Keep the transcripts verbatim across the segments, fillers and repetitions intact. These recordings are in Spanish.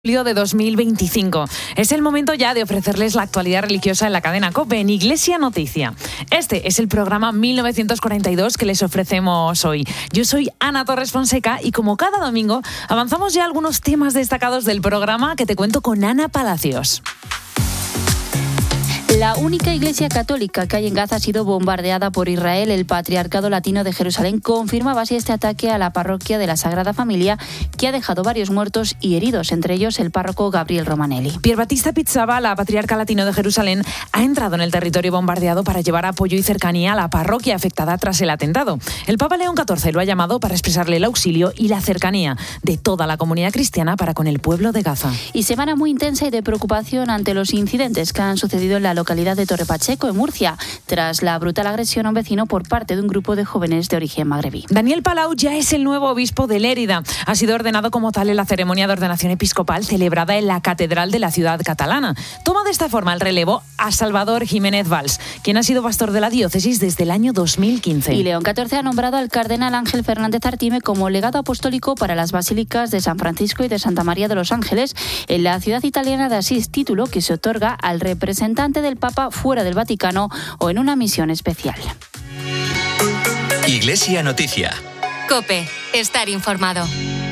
Julio de dos mil veinticinco. Es el momento ya de ofrecerles la actualidad religiosa en la cadena COPE, en Iglesia Noticia. Este es el programa mil novecientos cuarenta y dos que les ofrecemos hoy. Yo soy Ana Torres Fonseca y como cada domingo avanzamos ya algunos temas destacados del programa que te cuento con Ana Palacios. La única iglesia católica que hay en Gaza ha sido bombardeada por Israel. El Patriarcado Latino de Jerusalén confirmaba así este ataque a la parroquia de la Sagrada Familia, que ha dejado varios muertos y heridos, entre ellos el párroco Gabriel Romanelli. Pierbattista Pizzaballa, Patriarca Latino de Jerusalén, ha entrado en el territorio bombardeado para llevar apoyo y cercanía a la parroquia afectada tras el atentado. El Papa León catorce lo ha llamado para expresarle el auxilio y la cercanía de toda la comunidad cristiana para con el pueblo de Gaza. Y semana muy intensa y de preocupación ante los incidentes que han sucedido en la localidad de Torre Pacheco, en Murcia, tras la brutal agresión a un vecino por parte de un grupo de jóvenes de origen magrebí. Daniel Palau ya es el nuevo obispo de Lérida. Ha sido ordenado como tal en la ceremonia de ordenación episcopal celebrada en la Catedral de la ciudad catalana. Toma de esta forma el relevo a Salvador Jiménez Valls, quien ha sido pastor de la diócesis desde el año dos mil quince. Y León catorce ha nombrado al cardenal Ángel Fernández Artime como legado apostólico para las basílicas de San Francisco y de Santa María de los Ángeles en la ciudad italiana de Asís, título que se otorga al representante del Papa fuera del Vaticano o en una misión especial. Iglesia Noticia. COPE. Estar informado.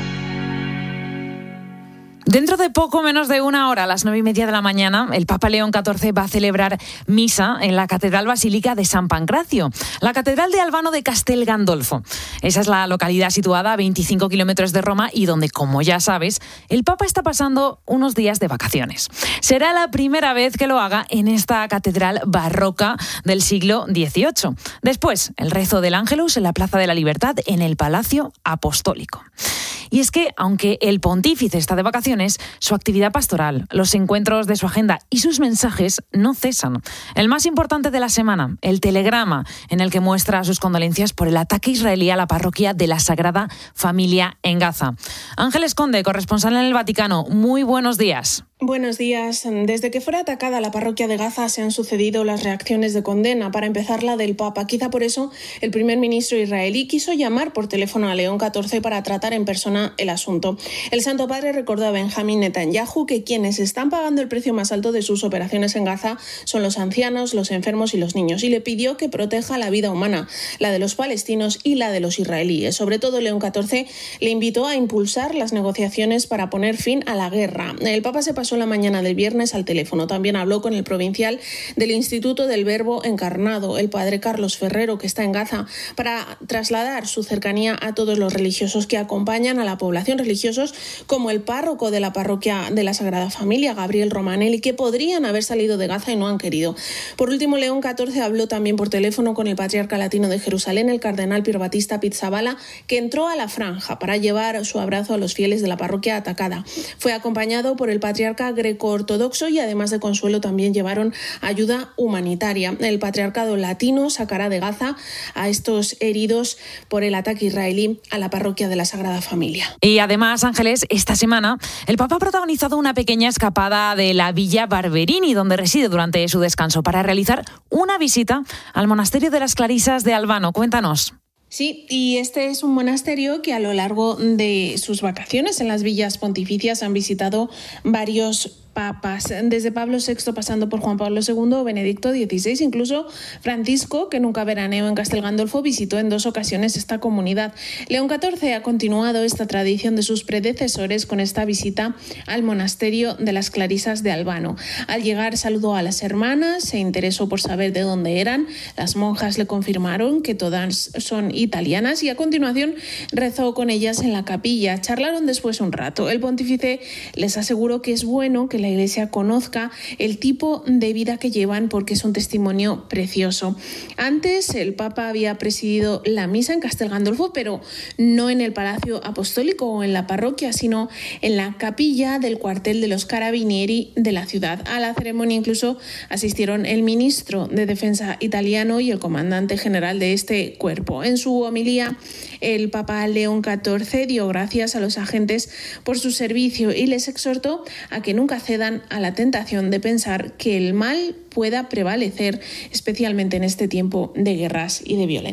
Dentro de poco menos de una hora, a las nueve y media de la mañana, el Papa León catorce va a celebrar misa en la Catedral Basílica de San Pancracio, la Catedral de Albano de Castel Gandolfo. Esa es la localidad situada a veinticinco kilómetros de Roma y donde, como ya sabes, el Papa está pasando unos días de vacaciones. Será la primera vez que lo haga en esta catedral barroca del siglo dieciocho. Después, el rezo del Ángelus en la Plaza de la Libertad, en el Palacio Apostólico. Y es que, aunque el pontífice está de vacaciones, su actividad pastoral, los encuentros de su agenda y sus mensajes no cesan. El más importante de la semana, el telegrama en el que muestra sus condolencias por el ataque israelí a la parroquia de la Sagrada Familia en Gaza. Ángeles Conde, corresponsal en el Vaticano, muy buenos días. Buenos días. Desde que fuera atacada la parroquia de Gaza se han sucedido las reacciones de condena, para empezar la del Papa. Quizá por eso el primer ministro israelí quiso llamar por teléfono a León catorce para tratar en persona el asunto. El Santo Padre recordó a Benjamín Netanyahu que quienes están pagando el precio más alto de sus operaciones en Gaza son los ancianos, los enfermos y los niños, y le pidió que proteja la vida humana, la de los palestinos y la de los israelíes. Sobre todo, León catorce le invitó a impulsar las negociaciones para poner fin a la guerra. El Papa se pasó la mañana del viernes al teléfono. También habló con el provincial del Instituto del Verbo Encarnado, el padre Carlos Ferrero, que está en Gaza, para trasladar su cercanía a todos los religiosos que acompañan a la población, religiosos como el párroco de la parroquia de la Sagrada Familia, Gabriel Romanelli, que podrían haber salido de Gaza y no han querido. Por último, León catorce habló también por teléfono con el Patriarca Latino de Jerusalén, el cardenal Pierbattista Pizzaballa, que entró a la franja para llevar su abrazo a los fieles de la parroquia atacada. Fue acompañado por el Patriarca greco-ortodoxo y además de consuelo también llevaron ayuda humanitaria. El Patriarcado Latino sacará de Gaza a estos heridos por el ataque israelí a la parroquia de la Sagrada Familia. Y además, Ángeles, esta semana el Papa ha protagonizado una pequeña escapada de la Villa Barberini, donde reside durante su descanso, para realizar una visita al monasterio de las Clarisas de Albano. Cuéntanos. Sí, y este es un monasterio que a lo largo de sus vacaciones en las villas pontificias han visitado varios papas, desde Pablo sexto pasando por Juan Pablo segundo, Benedicto dieciséis, incluso Francisco, que nunca veraneó en Castel Gandolfo, visitó en dos ocasiones esta comunidad. León catorce ha continuado esta tradición de sus predecesores con esta visita al monasterio de las Clarisas de Albano. Al llegar saludó a las hermanas, se interesó por saber de dónde eran, las monjas le confirmaron que todas son italianas y a continuación rezó con ellas en la capilla. Charlaron después un rato. El pontífice les aseguró que es bueno que la Iglesia conozca el tipo de vida que llevan porque es un testimonio precioso. Antes el Papa había presidido la misa en Castel Gandolfo, pero no en el Palacio Apostólico o en la parroquia, sino en la capilla del cuartel de los Carabinieri de la ciudad. A la ceremonia incluso asistieron el ministro de Defensa italiano y el comandante general de este cuerpo. En su homilía, el Papa León catorce dio gracias a los agentes por su servicio y les exhortó a que nunca cedan a la tentación de pensar que el mal pueda prevalecer, especialmente en este tiempo de guerras y de violencia.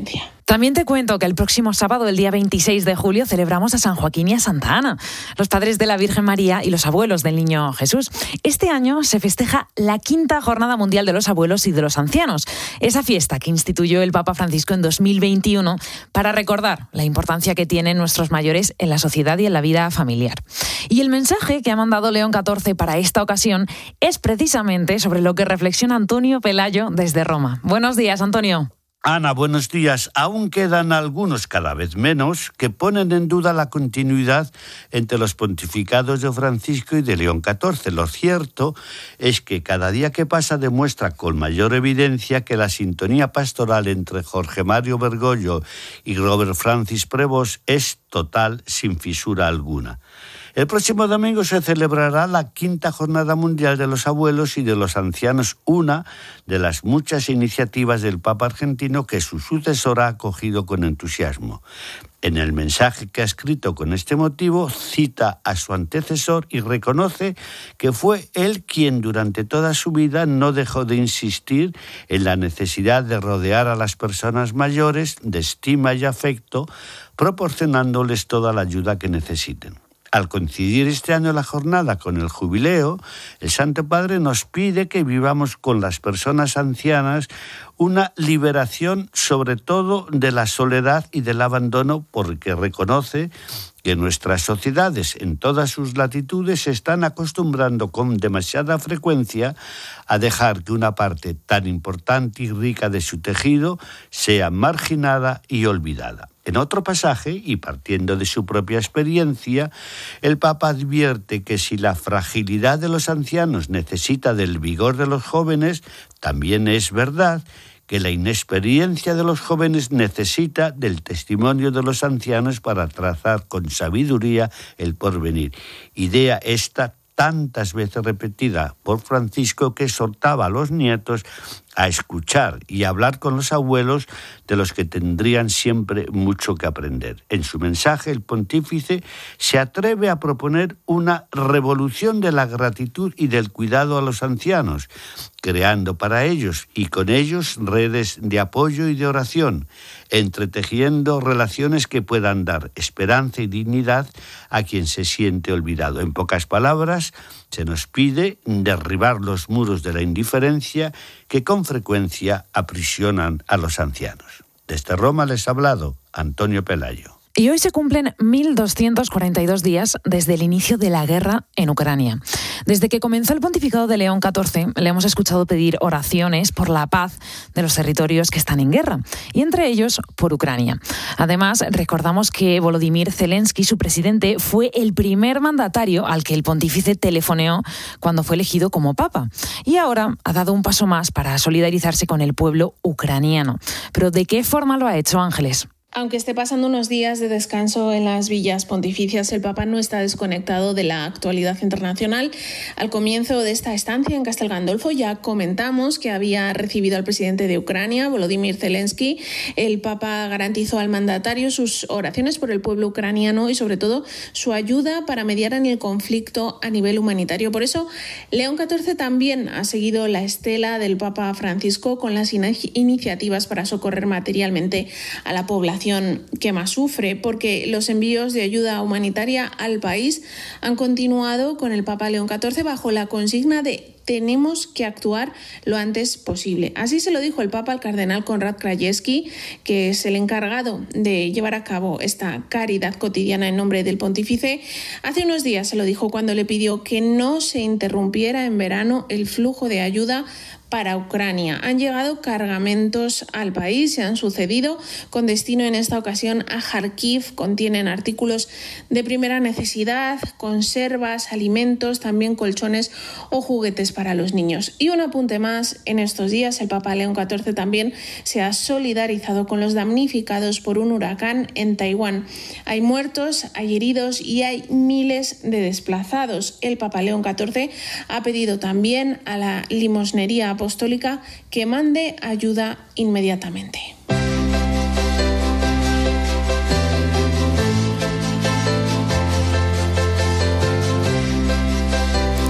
También te cuento que el próximo sábado, el día veintiséis de julio, celebramos a San Joaquín y a Santa Ana, los padres de la Virgen María y los abuelos del Niño Jesús. Este año se festeja la quinta Jornada Mundial de los Abuelos y de los Ancianos, esa fiesta que instituyó el Papa Francisco en dos mil veintiuno para recordar la importancia que tienen nuestros mayores en la sociedad y en la vida familiar. Y el mensaje que ha mandado León catorce para esta ocasión es precisamente sobre lo que reflexiona Antonio Pelayo desde Roma. Buenos días, Antonio. Ana, buenos días. Aún quedan algunos, cada vez menos, que ponen en duda la continuidad entre los pontificados de Francisco y de León catorce. Lo cierto es que cada día que pasa demuestra con mayor evidencia que la sintonía pastoral entre Jorge Mario Bergoglio y Robert Francis Prevost es total, sin fisura alguna. El próximo domingo se celebrará la quinta Jornada Mundial de los Abuelos y de los Ancianos, una de las muchas iniciativas del Papa argentino que su sucesor ha acogido con entusiasmo. En el mensaje que ha escrito con este motivo, cita a su antecesor y reconoce que fue él quien durante toda su vida no dejó de insistir en la necesidad de rodear a las personas mayores de estima y afecto, proporcionándoles toda la ayuda que necesiten. Al coincidir este año la jornada con el jubileo, el Santo Padre nos pide que vivamos con las personas ancianas una liberación sobre todo de la soledad y del abandono, porque reconoce que nuestras sociedades en todas sus latitudes se están acostumbrando con demasiada frecuencia a dejar que una parte tan importante y rica de su tejido sea marginada y olvidada. En otro pasaje, y partiendo de su propia experiencia, el Papa advierte que si la fragilidad de los ancianos necesita del vigor de los jóvenes, también es verdad que la inexperiencia de los jóvenes necesita del testimonio de los ancianos para trazar con sabiduría el porvenir. Idea esta tantas veces repetida por Francisco, que exhortaba a los nietos a escuchar y a hablar con los abuelos, de los que tendrían siempre mucho que aprender. En su mensaje, el pontífice se atreve a proponer una revolución de la gratitud y del cuidado a los ancianos, creando para ellos y con ellos redes de apoyo y de oración, entretejiendo relaciones que puedan dar esperanza y dignidad a quien se siente olvidado. En pocas palabras, se nos pide derribar los muros de la indiferencia que con frecuencia aprisionan a los ancianos. Desde Roma les ha hablado Antonio Pelayo. Y hoy se cumplen mil doscientos cuarenta y dos días desde el inicio de la guerra en Ucrania. Desde que comenzó el pontificado de León catorce, le hemos escuchado pedir oraciones por la paz de los territorios que están en guerra, y entre ellos por Ucrania. Además, recordamos que Volodymyr Zelensky, su presidente, fue el primer mandatario al que el pontífice telefoneó cuando fue elegido como papa. Y ahora ha dado un paso más para solidarizarse con el pueblo ucraniano. Pero ¿de qué forma lo ha hecho, Ángeles? Aunque esté pasando unos días de descanso en las villas pontificias, el Papa no está desconectado de la actualidad internacional. Al comienzo de esta estancia en Castel Gandolfo ya comentamos que había recibido al presidente de Ucrania, Volodymyr Zelensky. El Papa garantizó al mandatario sus oraciones por el pueblo ucraniano y sobre todo su ayuda para mediar en el conflicto a nivel humanitario. Por eso, León catorce también ha seguido la estela del Papa Francisco con las in- iniciativas para socorrer materialmente a la población que más sufre, porque los envíos de ayuda humanitaria al país han continuado con el Papa León catorce bajo la consigna de tenemos que actuar lo antes posible. Así se lo dijo el Papa al cardenal Konrad Krajewski, que es el encargado de llevar a cabo esta caridad cotidiana en nombre del pontífice. Hace unos días se lo dijo cuando le pidió que no se interrumpiera en verano el flujo de ayuda para Ucrania. Han llegado cargamentos al país, se han sucedido con destino en esta ocasión a Kharkiv. Contienen artículos de primera necesidad, conservas, alimentos, también colchones o juguetes para los niños. Y un apunte más, en estos días el Papa León catorce también se ha solidarizado con los damnificados por un huracán en Taiwán. Hay muertos, hay heridos y hay miles de desplazados. El Papa León catorce ha pedido también a la limosnería apostólica que mande ayuda inmediatamente.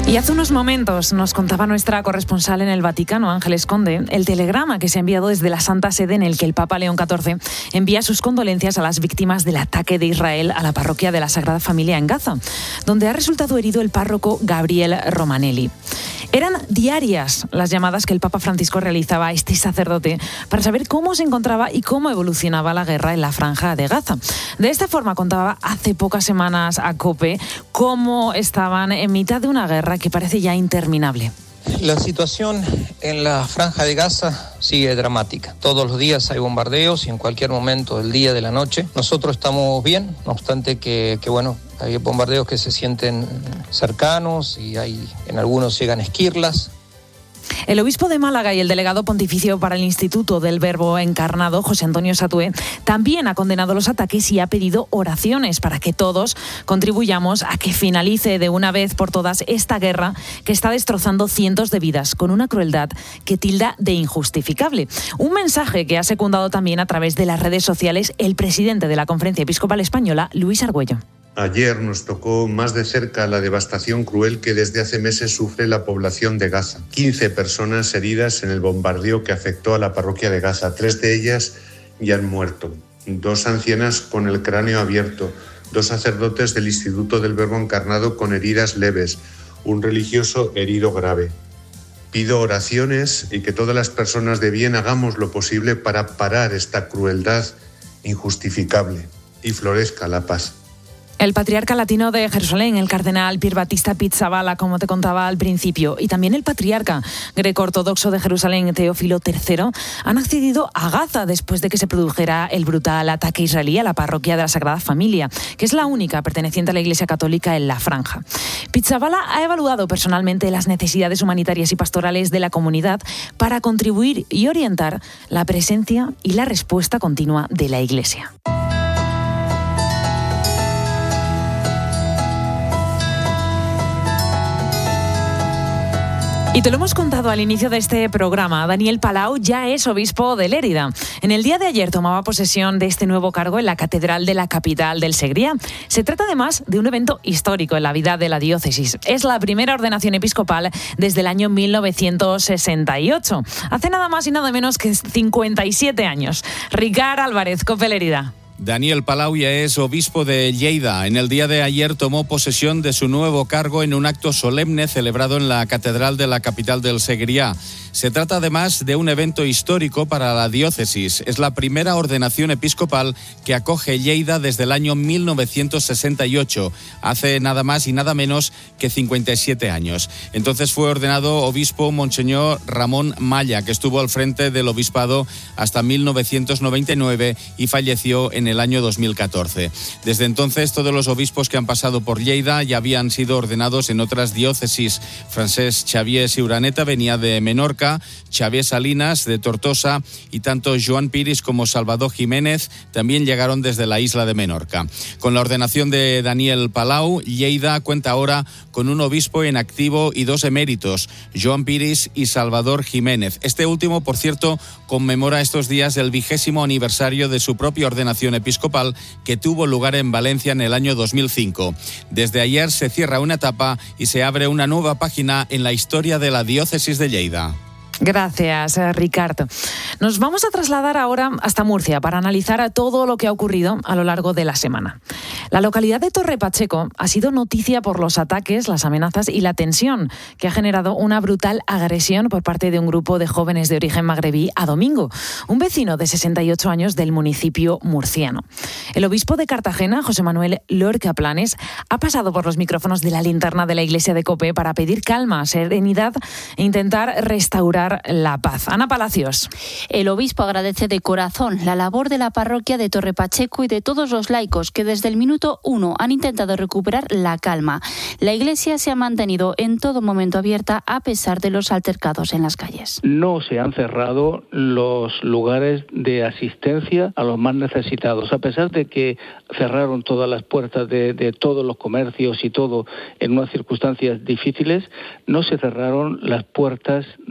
Y hace unos momentos nos contaba nuestra corresponsal en el Vaticano, Ángeles Conde, el telegrama que se ha enviado desde la Santa Sede en el que el Papa León catorce envía sus condolencias a las víctimas del ataque de Israel a la parroquia de la Sagrada Familia en Gaza, donde ha resultado herido el párroco Gabriel Romanelli. Eran diarias las llamadas que el Papa Francisco realizaba a este sacerdote para saber cómo se encontraba y cómo evolucionaba la guerra en la Franja de Gaza. De esta forma contaba hace pocas semanas a COPE cómo estaban en mitad de una guerra que parece ya interminable. La situación en la Franja de Gaza sigue dramática. Todos los días hay bombardeos y en cualquier momento del día, de la noche. Nosotros estamos bien, no obstante que, que bueno, hay bombardeos que se sienten cercanos y hay, en algunos llegan esquirlas. El obispo de Málaga y el delegado pontificio para el Instituto del Verbo Encarnado, José Antonio Satué, también ha condenado los ataques y ha pedido oraciones para que todos contribuyamos a que finalice de una vez por todas esta guerra que está destrozando cientos de vidas con una crueldad que tilda de injustificable. Un mensaje que ha secundado también a través de las redes sociales el presidente de la Conferencia Episcopal Española, Luis Argüello. Ayer nos tocó más de cerca la devastación cruel que desde hace meses sufre la población de Gaza. quince personas heridas en el bombardeo que afectó a la parroquia de Gaza. Tres de ellas ya han muerto. Dos ancianas con el cráneo abierto. Dos sacerdotes del Instituto del Verbo Encarnado con heridas leves. Un religioso herido grave. Pido oraciones y que todas las personas de bien hagamos lo posible para parar esta crueldad injustificable y florezca la paz. El patriarca latino de Jerusalén, el cardenal Pier Battista Pizzaballa, como te contaba al principio, y también el patriarca greco-ortodoxo de Jerusalén, Teófilo tercero, han accedido a Gaza después de que se produjera el brutal ataque israelí a la parroquia de la Sagrada Familia, que es la única perteneciente a la Iglesia Católica en la Franja. Pizzaballa ha evaluado personalmente las necesidades humanitarias y pastorales de la comunidad para contribuir y orientar la presencia y la respuesta continua de la Iglesia. Y te lo hemos contado al inicio de este programa, Daniel Palau ya es obispo de Lérida. En el día de ayer tomaba posesión de este nuevo cargo en la Catedral de la capital del Segriá. Se trata además de un evento histórico en la vida de la diócesis. Es la primera ordenación episcopal desde el año mil novecientos sesenta y ocho. Hace nada más y nada menos que cincuenta y siete años. Ricard Álvarez, COPE Lérida. Daniel Palau ya es obispo de Lleida. En el día de ayer tomó posesión de su nuevo cargo en un acto solemne celebrado en la Catedral de la capital del Segriá. Se trata además de un evento histórico para la diócesis. Es la primera ordenación episcopal que acoge Lleida desde el año mil novecientos sesenta y ocho, hace nada más y nada menos que cincuenta y siete años. Entonces fue ordenado obispo Monseñor Ramón Malla, que estuvo al frente del obispado hasta mil novecientos noventa y nueve y falleció en el año dos mil catorce. Desde entonces todos los obispos que han pasado por Lleida ya habían sido ordenados en otras diócesis. Francesc Xavier Siuraneta venía de Menorca, Xavier Salinas de Tortosa y tanto Joan Piris como Salvador Jiménez también llegaron desde la isla de Menorca. Con la ordenación de Daniel Palau, Lleida cuenta ahora con un obispo en activo y dos eméritos, Joan Piris y Salvador Jiménez. Este último, por cierto, conmemora estos días el vigésimo aniversario de su propia ordenación episcopal que tuvo lugar en Valencia en el año dos mil cinco. Desde ayer se cierra una etapa y se abre una nueva página en la historia de la diócesis de Lleida. Gracias, Ricardo. Nos vamos a trasladar ahora hasta Murcia para analizar todo lo que ha ocurrido a lo largo de la semana. La localidad de Torre Pacheco ha sido noticia por los ataques, las amenazas y la tensión que ha generado una brutal agresión por parte de un grupo de jóvenes de origen magrebí a Domingo, un vecino de sesenta y ocho años del municipio murciano. El obispo de Cartagena, José Manuel Lorca Planes, ha pasado por los micrófonos de la linterna de la iglesia de COPE para pedir calma, serenidad e intentar restaurar la paz. Ana Palacios. El obispo agradece de corazón la labor de la parroquia de Torre Pacheco y de todos los laicos que desde el minuto uno han intentado recuperar la calma. La iglesia se ha mantenido en todo momento abierta a pesar de los altercados en las calles. No se han cerrado los lugares de asistencia a los más necesitados, a pesar de que cerraron todas las puertas de, de todos los comercios y todo en unas circunstancias difíciles. No se cerraron las puertas donde se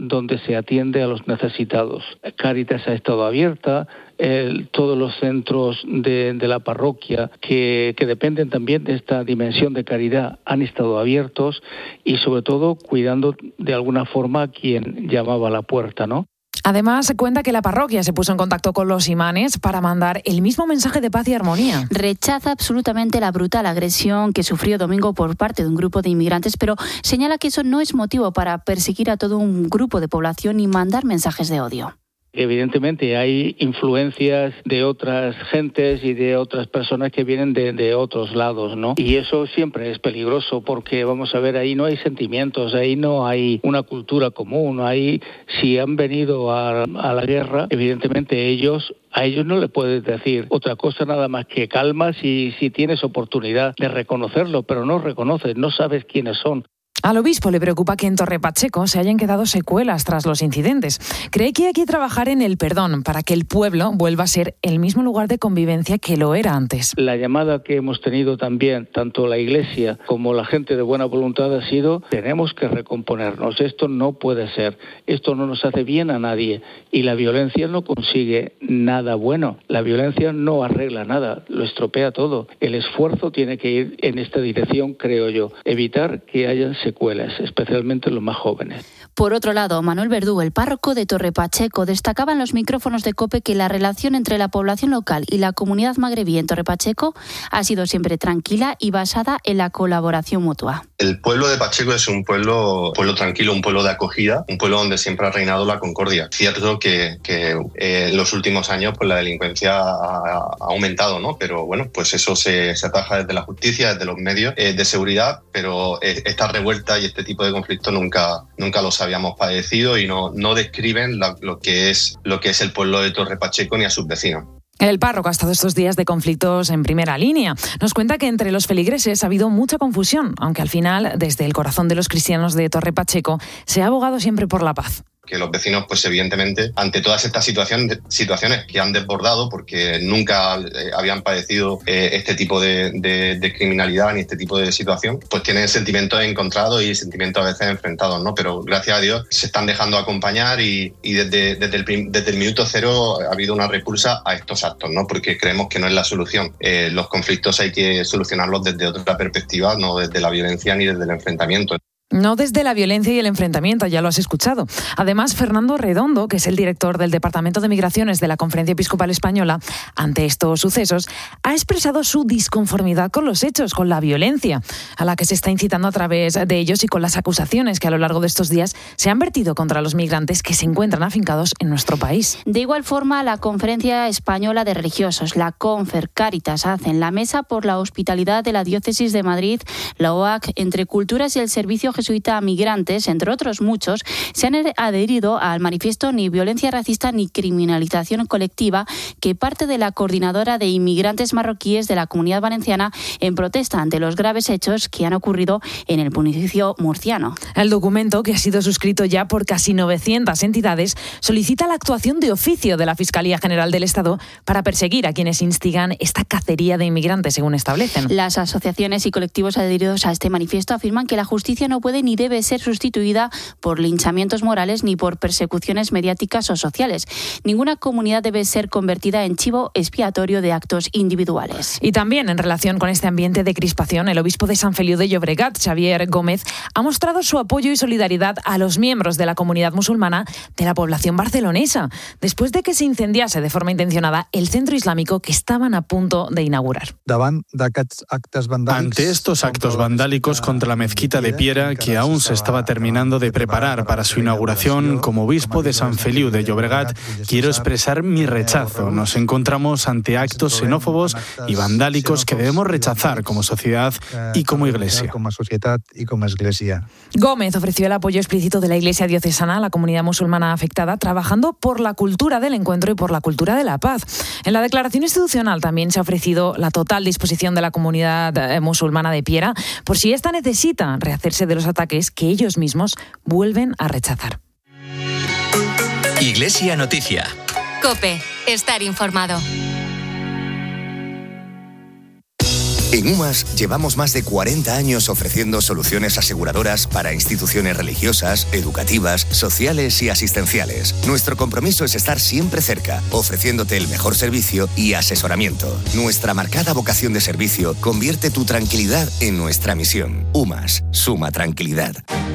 se atiende a los necesitados. Cáritas ha estado abierta, el, todos los centros de, de la parroquia que, que dependen también de esta dimensión de caridad han estado abiertos y sobre todo cuidando de alguna forma a quien llamaba a la puerta, ¿no? Además, se cuenta que la parroquia se puso en contacto con los imanes para mandar el mismo mensaje de paz y armonía. Rechaza absolutamente la brutal agresión que sufrió domingo por parte de un grupo de inmigrantes, pero señala que eso no es motivo para perseguir a todo un grupo de población y mandar mensajes de odio. Evidentemente hay influencias de otras gentes y de otras personas que vienen de, de otros lados, ¿no? Y eso siempre es peligroso porque, vamos a ver, ahí no hay sentimientos, ahí no hay una cultura común, ahí si han venido a, a la guerra, evidentemente ellos... A ellos no le puedes decir otra cosa nada más que calma si, si tienes oportunidad de reconocerlo, pero no reconoces, no sabes quiénes son. Al obispo le preocupa que en Torre Pacheco se hayan quedado secuelas tras los incidentes. Cree que hay que trabajar en el perdón para que el pueblo vuelva a ser el mismo lugar de convivencia que lo era antes. La llamada que hemos tenido también, tanto la Iglesia como la gente de buena voluntad, ha sido: tenemos que recomponernos, esto no puede ser, esto no nos hace bien a nadie y la violencia no consigue nada bueno, la violencia no arregla nada, lo estropea todo. El esfuerzo tiene que ir en esta dirección, creo yo, evitar que hayan secuelas, especialmente los más jóvenes. Por otro lado, Manuel Verdú, el párroco de Torre Pacheco, destacaba en los micrófonos de COPE que la relación entre la población local y la comunidad magrebí en Torre Pacheco ha sido siempre tranquila y basada en la colaboración mutua. El pueblo de Pacheco es un pueblo, pueblo tranquilo, un pueblo de acogida, un pueblo donde siempre ha reinado la concordia. Cierto que, que eh, en los últimos años pues, la delincuencia ha, ha aumentado, ¿no? Pero bueno, pues eso se, se ataja desde la justicia, desde los medios eh, de seguridad, pero eh, esta revuelta y este tipo de conflictos nunca, nunca los habíamos padecido y no, no describen la, lo, que es, lo que es el pueblo de Torre Pacheco ni a sus vecinos. El párroco ha estado estos días de conflictos en primera línea. Nos cuenta que entre los feligreses ha habido mucha confusión, aunque al final, desde el corazón de los cristianos de Torre Pacheco, se ha abogado siempre por la paz. Que los vecinos, pues evidentemente, ante todas estas situaciones, situaciones que han desbordado, porque nunca eh, habían padecido eh, este tipo de, de, de criminalidad ni este tipo de situación, pues tienen sentimientos encontrados y sentimientos a veces enfrentados, ¿no? Pero gracias a Dios se están dejando acompañar y, y desde, desde, el, desde el minuto cero ha habido una repulsa a estos actos, ¿no? Porque creemos que no es la solución. Eh, los conflictos hay que solucionarlos desde otra perspectiva, no desde la violencia ni desde el enfrentamiento. No desde la violencia y el enfrentamiento, ya lo has escuchado. Además, Fernando Redondo, que es el director del Departamento de Migraciones de la Conferencia Episcopal Española, ante estos sucesos, ha expresado su disconformidad con los hechos, con la violencia a la que se está incitando a través de ellos y con las acusaciones que a lo largo de estos días se han vertido contra los migrantes que se encuentran afincados en nuestro país. De igual forma, la Conferencia Española de Religiosos, la Confer Cáritas, hacen la Mesa por la Hospitalidad de la Diócesis de Madrid, la O A C, Entre Culturas y el Servicio Jesuita a Migrantes, entre otros muchos, se han adherido al manifiesto Ni violencia racista ni criminalización colectiva, que parte de la Coordinadora de Inmigrantes Marroquíes de la Comunidad Valenciana en protesta ante los graves hechos que han ocurrido en el municipio murciano. El documento, que ha sido suscrito ya por casi novecientas entidades, solicita la actuación de oficio de la Fiscalía General del Estado para perseguir a quienes instigan esta cacería de inmigrantes, según establecen. Las asociaciones y colectivos adheridos a este manifiesto afirman que la justicia no puede ni debe ser sustituida por linchamientos morales ni por persecuciones mediáticas o sociales. Ninguna comunidad debe ser convertida en chivo expiatorio de actos individuales. Y también en relación con este ambiente de crispación, el obispo de San Feliu de Llobregat, Xavier Gómez, ha mostrado su apoyo y solidaridad a los miembros de la comunidad musulmana de la población barcelonesa, después de que se incendiase de forma intencionada el centro islámico que estaban a punto de inaugurar. Ante estos actos vandálicos contra la mezquita de Piera, que aún se estaba terminando de preparar para su inauguración, como obispo de San Feliu de Llobregat, quiero expresar mi rechazo. Nos encontramos ante actos xenófobos y vandálicos que debemos rechazar como sociedad y como Iglesia. Gómez ofreció el apoyo explícito de la Iglesia diocesana a la comunidad musulmana afectada, trabajando por la cultura del encuentro y por la cultura de la paz. En la declaración institucional también se ha ofrecido la total disposición de la comunidad musulmana de Piera por si ésta necesita rehacerse de los ataques que ellos mismos vuelven a rechazar. Iglesia Noticia. COPE. Estar informado. En UMAS llevamos más de cuarenta años ofreciendo soluciones aseguradoras para instituciones religiosas, educativas, sociales y asistenciales. Nuestro compromiso es estar siempre cerca, ofreciéndote el mejor servicio y asesoramiento. Nuestra marcada vocación de servicio convierte tu tranquilidad en nuestra misión. UMAS, suma tranquilidad.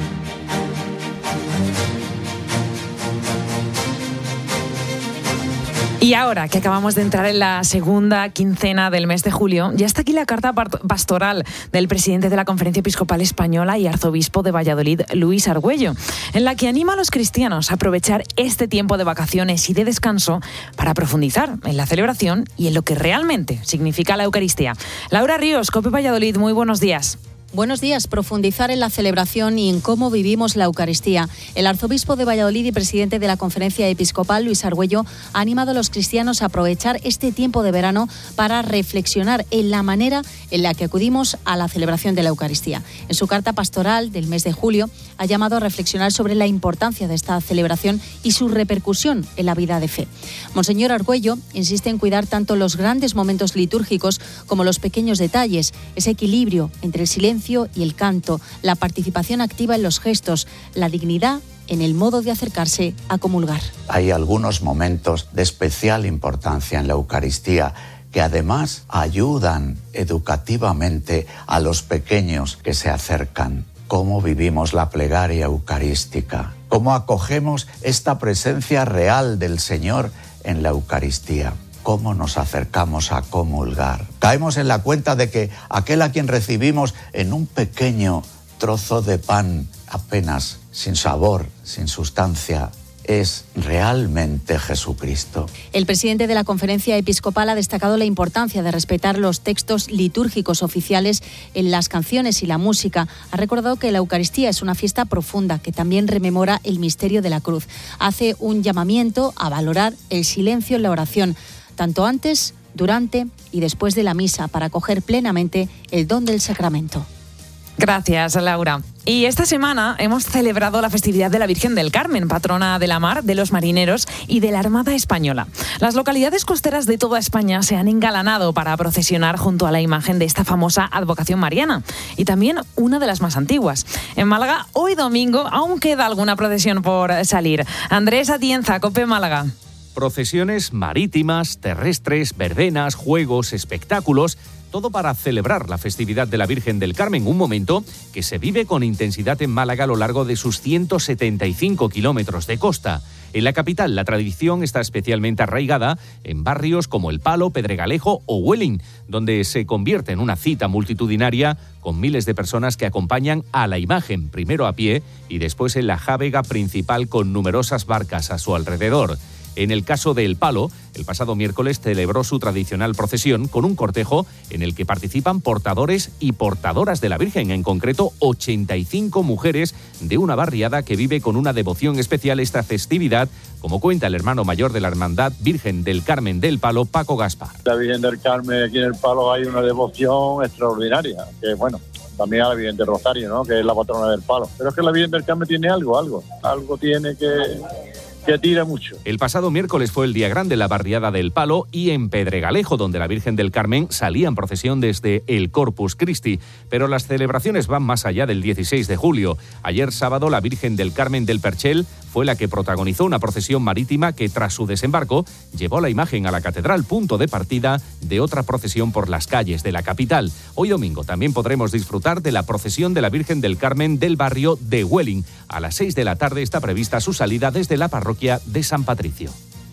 Y ahora que acabamos de entrar en la segunda quincena del mes de julio, ya está aquí la carta pastoral del presidente de la Conferencia Episcopal Española y arzobispo de Valladolid, Luis Argüello, en la que anima a los cristianos a aprovechar este tiempo de vacaciones y de descanso para profundizar en la celebración y en lo que realmente significa la Eucaristía. Laura Ríos, COPE Valladolid, muy buenos días. Buenos días. Profundizar en la celebración y en cómo vivimos la Eucaristía. El arzobispo de Valladolid y presidente de la Conferencia Episcopal, Luis Argüello, ha animado a los cristianos a aprovechar este tiempo de verano para reflexionar en la manera en la que acudimos a la celebración de la Eucaristía. En su carta pastoral del mes de julio, ha llamado a reflexionar sobre la importancia de esta celebración y su repercusión en la vida de fe. Monseñor Argüello insiste en cuidar tanto los grandes momentos litúrgicos como los pequeños detalles, ese equilibrio entre el silencio y el canto, la participación activa en los gestos, la dignidad en el modo de acercarse a comulgar. Hay algunos momentos de especial importancia en la Eucaristía que además ayudan educativamente a los pequeños que se acercan. Cómo vivimos la plegaria eucarística, cómo acogemos esta presencia real del Señor en la Eucaristía. Cómo nos acercamos a comulgar. Caemos en la cuenta de que aquel a quien recibimos en un pequeño trozo de pan, apenas sin sabor, sin sustancia, es realmente Jesucristo. El presidente de la Conferencia Episcopal ha destacado la importancia de respetar los textos litúrgicos oficiales en las canciones y la música. Ha recordado que la Eucaristía es una fiesta profunda que también rememora el misterio de la cruz. Hace un llamamiento a valorar el silencio en la oración, tanto antes, durante y después de la misa, para acoger plenamente el don del sacramento. Gracias, Laura. Y esta semana hemos celebrado la festividad de la Virgen del Carmen, patrona de la mar, de los marineros y de la Armada Española. Las localidades costeras de toda España se han engalanado para procesionar junto a la imagen de esta famosa advocación mariana, y también una de las más antiguas. En Málaga, hoy domingo, aún queda alguna procesión por salir. Andrés Atienza, COPE Málaga. Procesiones marítimas, terrestres, verbenas, juegos, espectáculos, todo para celebrar la festividad de la Virgen del Carmen, un momento que se vive con intensidad en Málaga a lo largo de sus ciento setenta y cinco kilómetros de costa. En la capital, la tradición está especialmente arraigada en barrios como El Palo, Pedregalejo o Huelin, donde se convierte en una cita multitudinaria con miles de personas que acompañan a la imagen, primero a pie y después en la jávega principal con numerosas barcas a su alrededor. En el caso de El Palo, el pasado miércoles celebró su tradicional procesión con un cortejo en el que participan portadores y portadoras de la Virgen, en concreto ochenta y cinco mujeres de una barriada que vive con una devoción especial esta festividad, como cuenta el hermano mayor de la Hermandad Virgen del Carmen del Palo, Paco Gaspar. La Virgen del Carmen aquí en El Palo hay una devoción extraordinaria, que bueno, también a la Virgen del Rosario, ¿no?, que es la patrona del Palo. Pero es que la Virgen del Carmen tiene algo, algo, algo tiene que... que tira mucho. El pasado miércoles fue el día grande en la barriada del Palo y en Pedregalejo, donde la Virgen del Carmen salía en procesión desde el Corpus Christi. Pero las celebraciones van más allá del dieciséis de julio. Ayer sábado, la Virgen del Carmen del Perchel fue la que protagonizó una procesión marítima que, tras su desembarco, llevó la imagen a la catedral, punto de partida de otra procesión por las calles de la capital. Hoy domingo también podremos disfrutar de la procesión de la Virgen del Carmen del barrio de Huelin. A las seis de la tarde está prevista su salida desde la parroquia de San Patricio.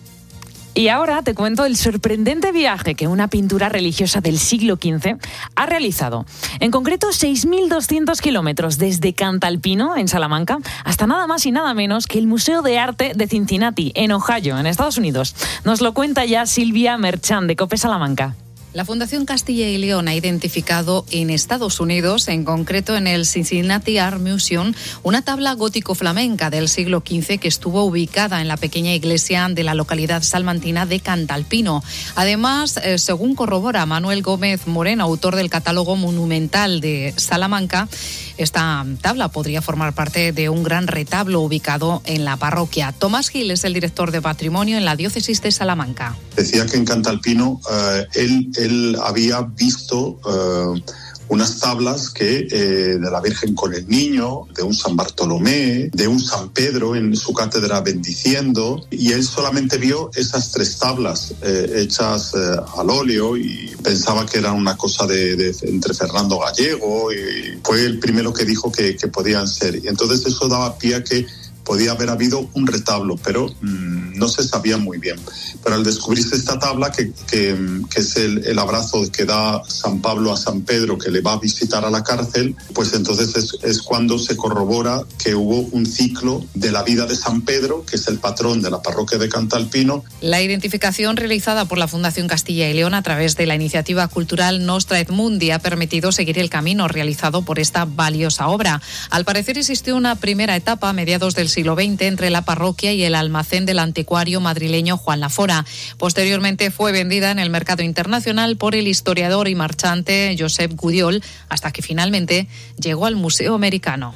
Y ahora te cuento el sorprendente viaje que una pintura religiosa del siglo quince ha realizado. En concreto, seis mil doscientos kilómetros desde Cantalpino, en Salamanca, hasta nada más y nada menos que el Museo de Arte de Cincinnati, en Ohio, en Estados Unidos. Nos lo cuenta ya Silvia Merchán, de COPE Salamanca. La Fundación Castilla y León ha identificado en Estados Unidos, en concreto en el Cincinnati Art Museum, una tabla gótico-flamenca del siglo quince que estuvo ubicada en la pequeña iglesia de la localidad salmantina de Cantalpino. Además, eh, según corrobora Manuel Gómez Moreno, autor del catálogo monumental de Salamanca, Esta tabla podría formar parte de un gran retablo ubicado en la parroquia. Tomás Gil es el director de Patrimonio en la diócesis de Salamanca. Decía que en Cantalpino eh, él, él había visto eh, unas tablas que eh, de la Virgen con el Niño, de un San Bartolomé, de un San Pedro en su cátedra bendiciendo, y él solamente vio esas tres tablas eh, hechas eh, al óleo y pensaba que eran una cosa de, de entre Fernando Gallego, y fue el primero que dijo que, que podían ser. Y entonces eso daba pie a que podía haber habido un retablo, pero mmm, no se sabía muy bien. Pero al descubrirse esta tabla, que, que, que es el, el abrazo que da San Pablo a San Pedro, que le va a visitar a la cárcel, pues entonces es, es cuando se corrobora que hubo un ciclo de la vida de San Pedro, que es el patrón de la parroquia de Cantalpino. La identificación realizada por la Fundación Castilla y León a través de la iniciativa cultural Nostra et Mundi ha permitido seguir el camino realizado por esta valiosa obra. Al parecer existió una primera etapa a mediados del siglo veinte entre la parroquia y el almacén del anticuario madrileño Juan Lafora. Posteriormente fue vendida en el mercado internacional por el historiador y marchante Josep Gudiol, hasta que finalmente llegó al Museo Americano.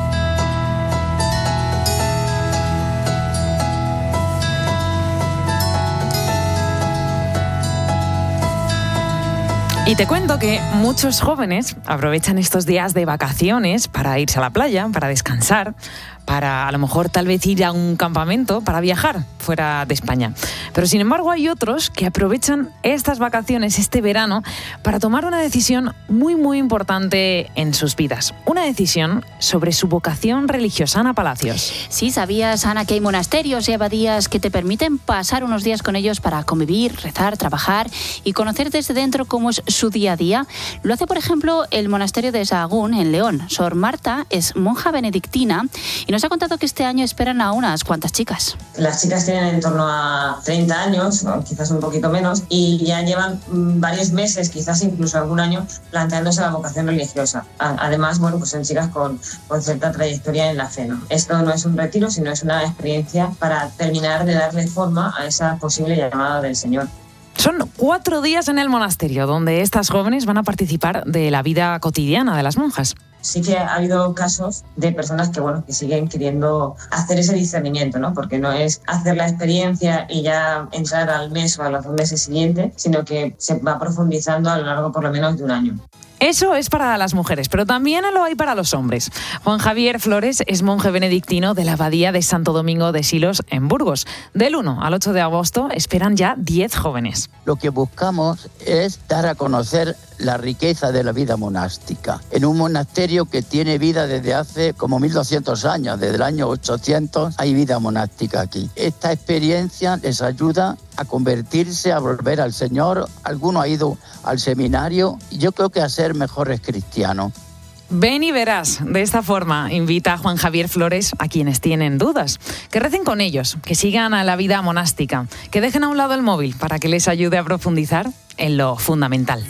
Y te cuento que muchos jóvenes aprovechan estos días de vacaciones para irse a la playa, para descansar, para a lo mejor tal vez ir a un campamento, para viajar fuera de España. Pero sin embargo hay otros que aprovechan estas vacaciones, este verano, para tomar una decisión muy muy importante en sus vidas. Una decisión sobre su vocación religiosa. Ana Palacios. Sí, ¿sabías, Ana, que hay monasterios y abadías que te permiten pasar unos días con ellos para convivir, rezar, trabajar y conocer desde dentro cómo es su día a día? Lo hace, por ejemplo, el monasterio de Sahagún, en León. Sor Marta es monja benedictina y nos ha contado que este año esperan a unas cuantas chicas. Las chicas tienen en torno a treinta años, o quizás un poquito menos, y ya llevan varios meses, quizás incluso algún año, planteándose la vocación religiosa. Además, bueno, pues son chicas con, con cierta trayectoria en la fe, ¿no? Esto no es un retiro, sino es una experiencia para terminar de darle forma a esa posible llamada del Señor. Son cuatro días en el monasterio donde estas jóvenes van a participar de la vida cotidiana de las monjas. Sí que ha habido casos de personas que, bueno, que siguen queriendo hacer ese discernimiento, ¿no? Porque no es hacer la experiencia y ya entrar al mes o a los dos meses siguientes, sino que se va profundizando a lo largo por lo menos de un año. Eso es para las mujeres, pero también lo hay para los hombres. Juan Javier Flores es monje benedictino de la abadía de Santo Domingo de Silos, en Burgos. Del uno al ocho de agosto esperan ya diez jóvenes. Lo que buscamos es dar a conocer la riqueza de la vida monástica. En un monasterio que tiene vida desde hace como mil doscientos años, desde el año ochocientos, hay vida monástica aquí. Esta experiencia les ayuda a convertirse, a volver al Señor. Alguno ha ido al seminario y yo creo que a ser mejores cristianos. Ven y verás. De esta forma invita a Juan Javier Flores a quienes tienen dudas, que recen con ellos, que sigan a la vida monástica, que dejen a un lado el móvil para que les ayude a profundizar en lo fundamental.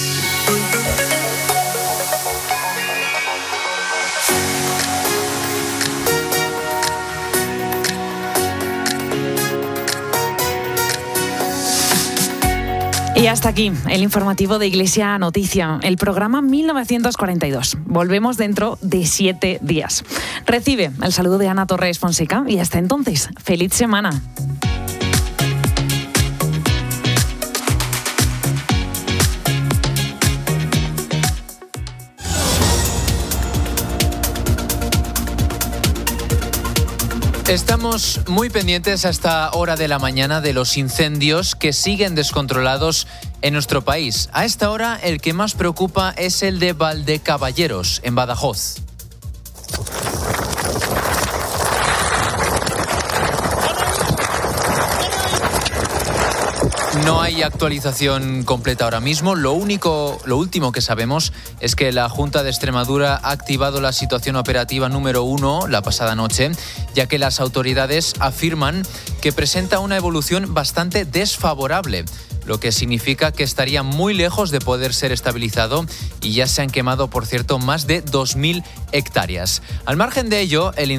Y hasta aquí el informativo de Iglesia Noticia, el programa mil novecientos cuarenta y dos. Volvemos dentro de siete días. Recibe el saludo de Ana Torres Fonseca y hasta entonces, feliz semana. Estamos muy pendientes a esta hora de la mañana de los incendios que siguen descontrolados en nuestro país. A esta hora el que más preocupa es el de Valdecaballeros, en Badajoz. No hay actualización completa ahora mismo. Lo único, lo último que sabemos es que la Junta de Extremadura ha activado la situación operativa número uno la pasada noche, ya que las autoridades afirman que presenta una evolución bastante desfavorable, lo que significa que estaría muy lejos de poder ser estabilizado y ya se han quemado, por cierto, más de dos mil hectáreas. Al margen de ello, el